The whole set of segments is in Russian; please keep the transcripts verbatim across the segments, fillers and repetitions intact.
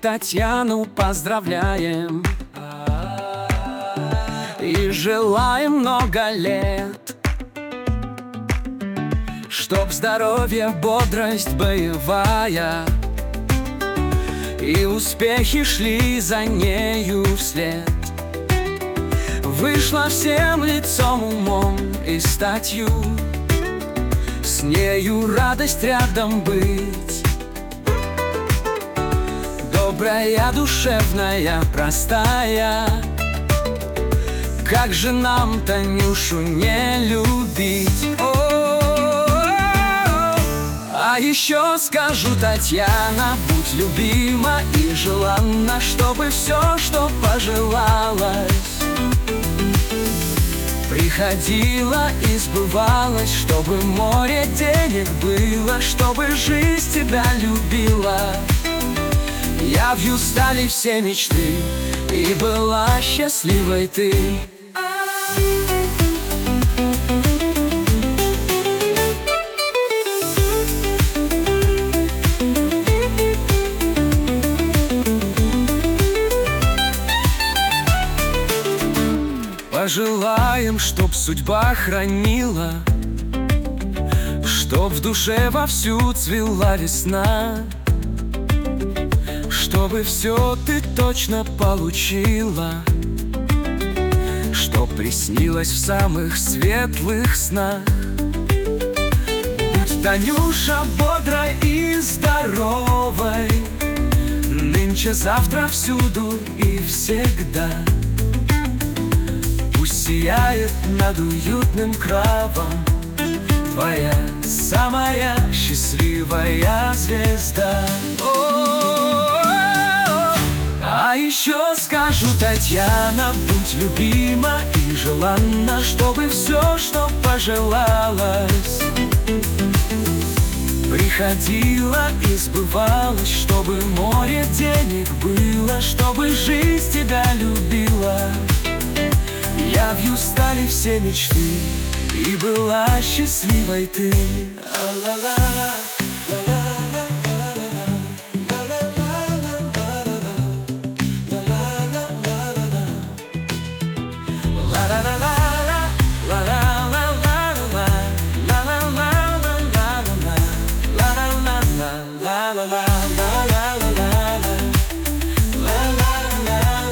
Татьяну поздравляем и желаем много лет, чтоб здоровье, бодрость боевая и успехи шли за нею вслед. Вышла всем лицом, умом и статью, с нею радость рядом быть. Добрая, душевная, простая, как же нам Танюшу не любить? О-о-о-о! А еще скажу, Татьяна, будь любима и желанна, чтобы все, что пожелалось, приходило и сбывалось, чтобы море денег было, чтобы жизнь тебя любила. Явью стали все мечты, и была счастливой ты. Пожелаем, чтоб судьба хранила, чтоб в душе вовсю цвела весна, чтобы все ты точно получила, чтоб приснилось в самых светлых снах. Будь, Танюша, бодрой и здоровой, нынче, завтра, всюду и всегда. Пусть сияет над уютным кровом твоя самая счастливая звезда. А еще скажу, Татьяна, будь любима и желанна, чтобы все, что пожелалось, приходило и сбывалось, чтобы море денег было, чтобы жизнь тебя любила. Явью стали все мечты, и была счастливой ты. А-ла-ла-ла.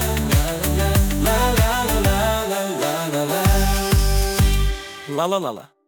Ла-ла-ла-ла.